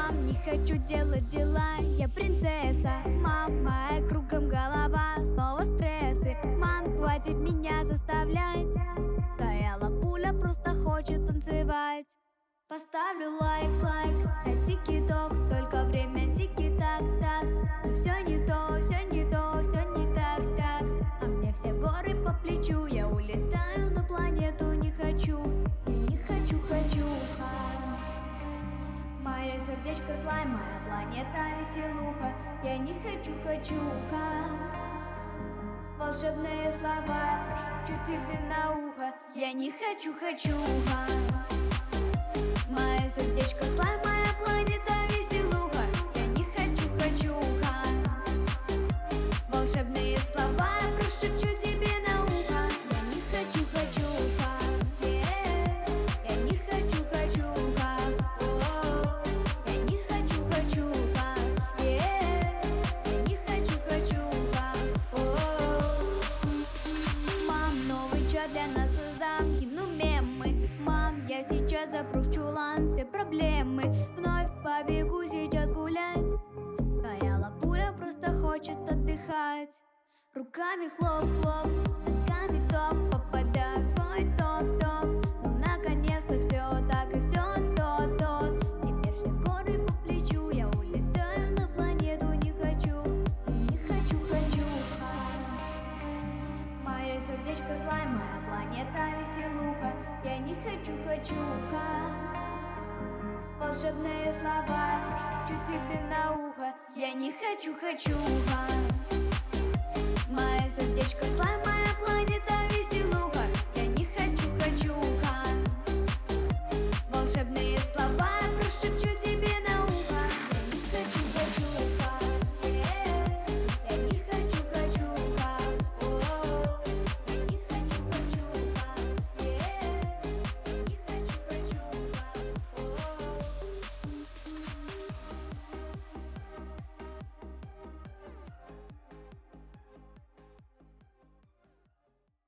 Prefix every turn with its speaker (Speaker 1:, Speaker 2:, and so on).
Speaker 1: Мам, не хочу делать дела, я принцесса. Мам, моя кругом голова, снова стрессы. Мам, хватит меня заставлять, твоя лапуля просто хочет танцевать. Поставлю лайк на тики-ток, только время тики-так-так. Но все не то, все не то, все не так-так. А мне все горы по плечу, я улетаю на планету, не хочу. Я не хочу, мое сердечко слайм, моя планета веселуха. Я не хочу, волшебные слова прошепчу тебе на ухо. Я не хочу, мое сердечко слайм, моя планета веселуха. Я не хочу, волшебные слова прошепчу тебе на ухо. Я не хочу, я не хочу, я не хочу, я не хочу, Мам, новый чат для нас создам, кину мемы. Мам, я сейчас запру в чулан все проблемы. Вновь побегу сейчас гулять, твоя лапуля просто хочет отдыхать. Руками хлоп-хлоп, ногами топ, попадаю в твой топ-топ. Ну наконец-то все так и все то. Теперь все горы по плечу, я улетаю на планету, не хочу. Не хочу, мое сердечко слайм, моя планета веселуха. Я не хочу, волшебные слова прошепчу тебе на ухо. Я не хочу, мое сердечко слайм, моя планета